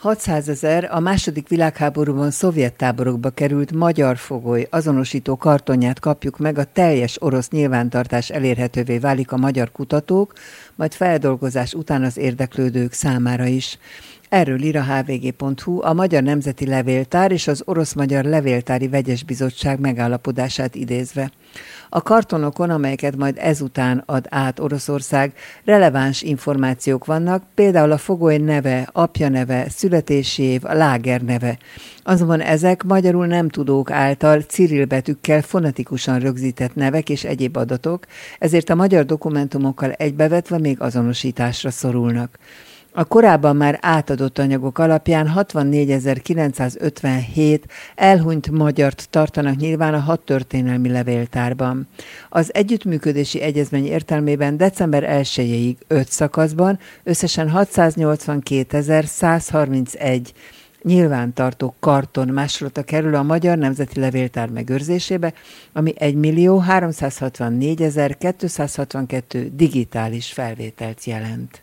600 000 a második világháborúban szovjet táborokba került magyar fogoly azonosító kartonját kapjuk meg, a teljes orosz nyilvántartás elérhetővé válik a magyar kutatók, majd feldolgozás után az érdeklődők számára is. Erről ír a hvg.hu a Magyar Nemzeti Levéltár és az Orosz-Magyar Levéltári Vegyes Bizottság megállapodását idézve. A kartonokon, amelyeket majd ezután ad át Oroszország, releváns információk vannak, például a fogoly neve, apja neve, születési év, a láger neve. Azonban ezek magyarul nem tudók által cirilbetűkkel fonetikusan rögzített nevek és egyéb adatok, ezért a magyar dokumentumokkal egybevetve még azonosításra szorulnak. A korábban már átadott anyagok alapján 64.957 elhunyt magyart tartanak nyilván a hadtörténelmi levéltárban. Az együttműködési egyezmény értelmében december 1-ig 5 szakaszban összesen 682.131 nyilvántartó karton másolata kerül a Magyar Nemzeti Levéltár megőrzésébe, ami 1.364.262 digitális felvételt jelent.